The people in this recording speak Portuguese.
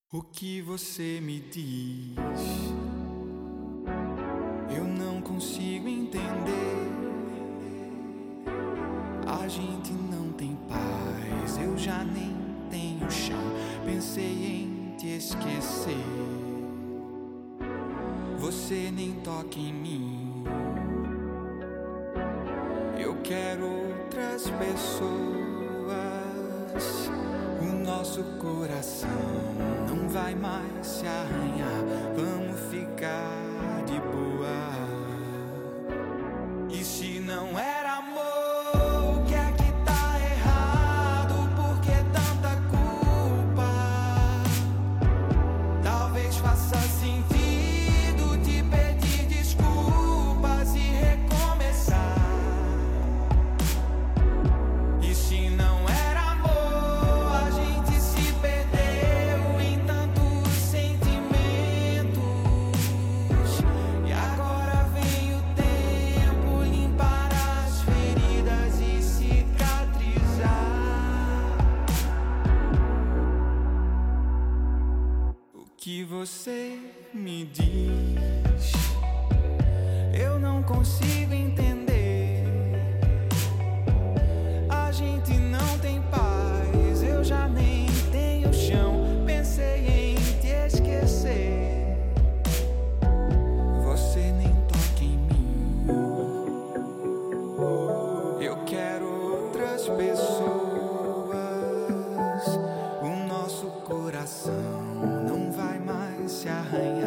O que você me diz? Eu não consigo entender. A gente não tem paz, eu já nem tenho chão. Pensei em te esquecer. Você nem toca em mim. Eu quero outras pessoas. O nosso coração não vai mais se arranhar. Vamos ficar de boa. E se não era amor, o que é que tá errado? Por que tanta culpa? Talvez faça sentido te pedir desculpas e recomeçar. E se não era amor, a gente se perdeu em tantos sentimentos. E agora vem o tempo limpar as feridas e cicatrizar. O que você me diz? Eu não consigo entender. A gente não tem paz, eu já nem tenho chão. Pensei em te esquecer. Você nem toca em mim. Eu quero outras pessoas. O nosso coração não vai mais se arranhar.